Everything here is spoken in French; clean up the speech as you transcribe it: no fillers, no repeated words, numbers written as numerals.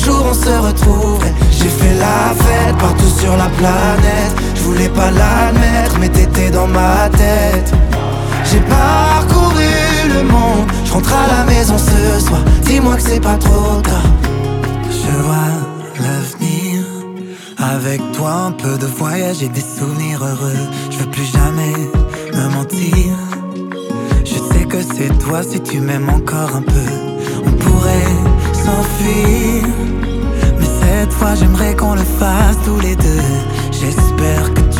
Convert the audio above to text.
jour on se retrouverait. J'ai fait la fête partout sur la planète. Je voulais pas l'admettre mais t'étais dans ma tête. J'ai parcouru le monde, je rentre à la maison ce soir. Dis-moi que c'est pas trop tard. Je vois l'avenir avec toi, un peu de voyage et des souvenirs heureux. Je veux plus jamais me mentir. Je sais que c'est toi si tu m'aimes encore un peu. On pourrait s'enfuir, mais cette fois j'aimerais qu'on le fasse tous les deux. J'espère que